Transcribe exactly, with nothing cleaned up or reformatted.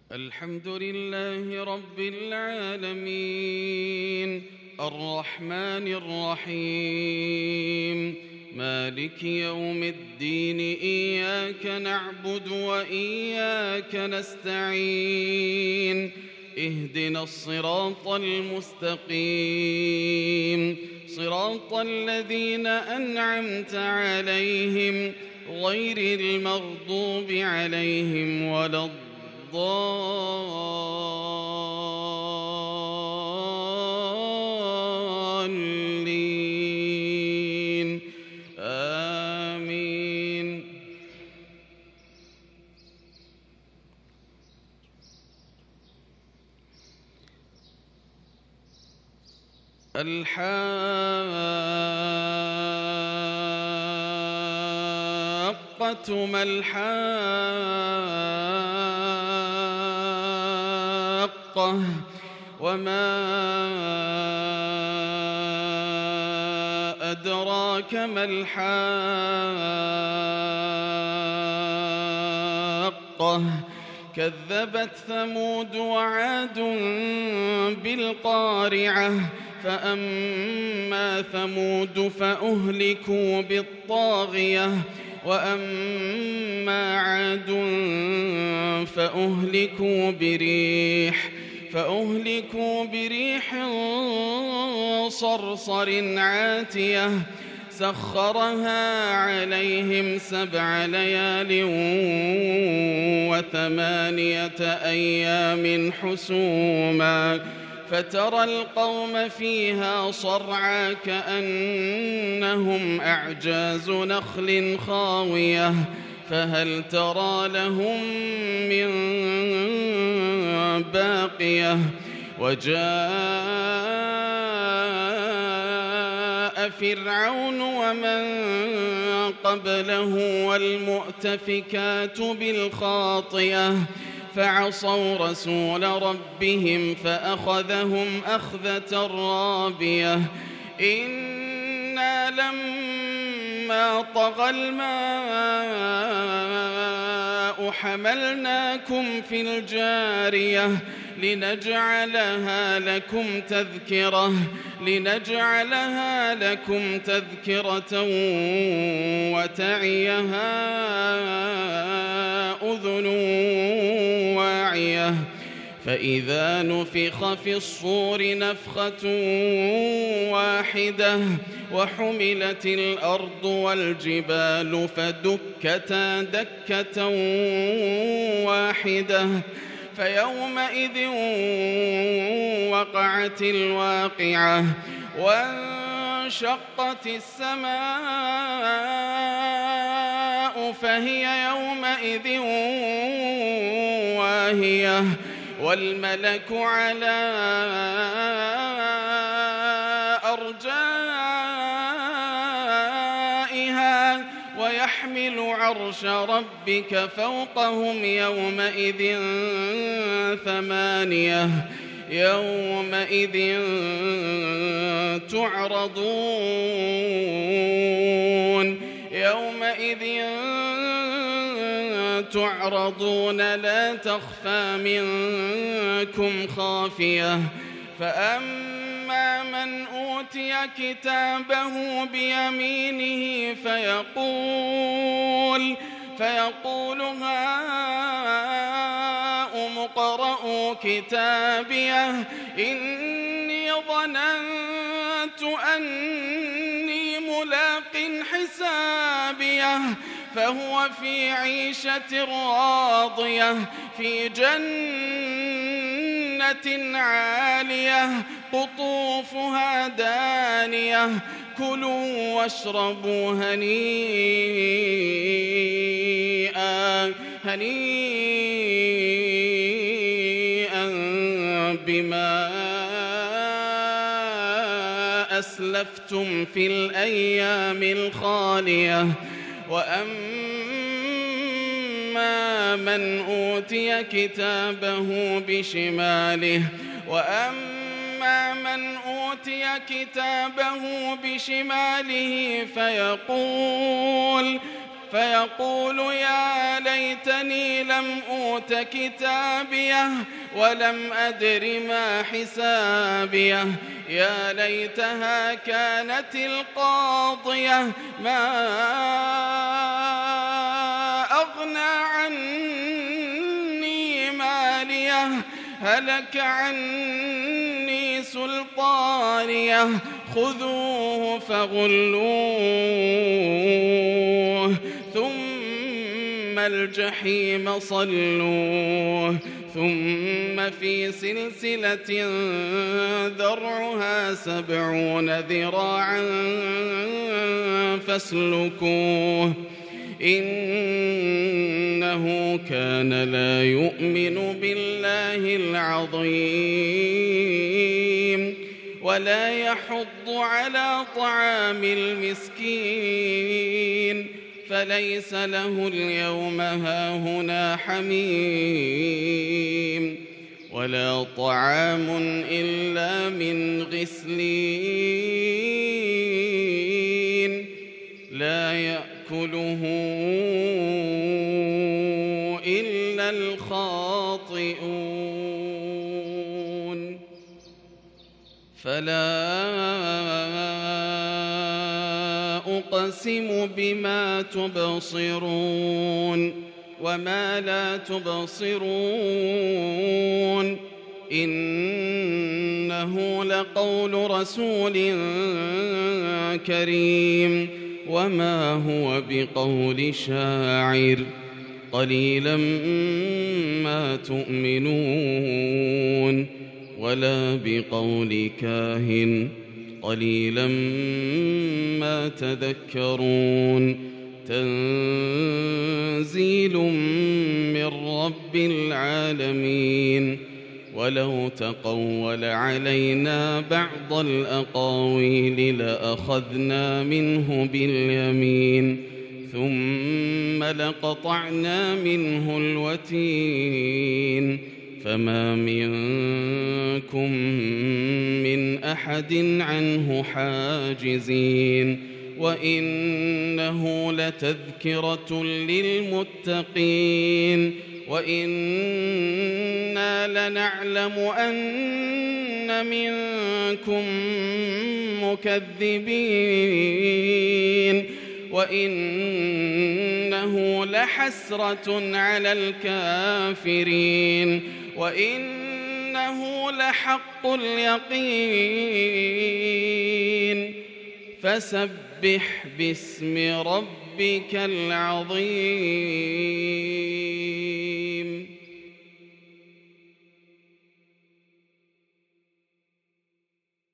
الحمد لله رب العالمين الرحمن الرحيم مالك يوم الدين إياك نعبد وإياك نستعين اهدنا الصراط المستقيم صراط الذين أنعمت عليهم غير المغضوب عليهم ولا الضالين الضالين آمين. الحاقة ما الحاقة وما أدراك ما الحاقة كذبت ثمود وعاد بالقارعة فأما ثمود فأهلكوا بالطاغية وأما عاد فأهلكوا بريح فأهلكوا بريح صرصر عاتية سخرها عليهم سبع ليال وثمانية أيام حسوما فترى القوم فيها صرعى كأنهم أعجاز نخل خاوية فهل ترى لهم من باقية وجاء فرعون ومن قبله والمؤتفكات بالخاطئة فعصوا رسول ربهم فأخذهم أخذة رابية إنا لما طغى الماء حملناكم في الجارية لنجعلها لكم تذكرة لنجعلها لكم تذكرة وتعيها أذن واعية فإذا نفخ في الصور نفخة واحدة وحملت الأرض والجبال فدكتا دكة واحدة فيومئذ وقعت الواقعة وانشقت السماء فهي يومئذ واهية والملك على أرجائها ويحمل عرش ربك فوقهم يومئذ ثمانية يومئذ تعرضون يومئذ تعرضون لا تخفى منكم خافية فأما من أوتي كتابه بيمينه فيقول فيقول هاؤم اقرءوا كتابيه إني ظننت أني ملاق حسابيه فهو في عيشة راضية في جنة عالية قطوفها دانية كلوا واشربوا هنيئا هنيئا بما أسلفتم في الأيام الخالية وأما من أوتي كتابه بشماله وأما من أوتي كتابه بشماله فيقول فيقول يا ليتني لم أوت كتابيه ولم أدر ما حسابيه يا ليتها كانت القاضية ما أغنى عني ماليه هلك عني سلطانيه خذوه فغلوه ثم الجحيم صلوه ثم في سلسلة ذرعها سبعون ذراعا فاسلكوه إنه كان لا يؤمن بالله العظيم ولا يحض على طعام المسكين فليس له اليوم هاهنا حميم ولا طعام إلا من غسلين لا يأكله إلا الخاطئون فلا أقسم بما تبصرون وما لا تبصرون إنه لقول رسول كريم وما هو بقول شاعر قليلا ما تؤمنون ولا بقول كاهن قليلا ما تذكرون تنزيل من رب العالمين ولو تقول علينا بعض الأقاويل لأخذنا منه باليمين ثم لقطعنا منه الوتين فما منكم من أحد عنه حاجزين وإنه لتذكرة للمتقين وإنا لنعلم أن منكم مكذبين وإنه لحسرة على الكافرين وإنه لحق اليقين فسبح باسم ربك العظيم.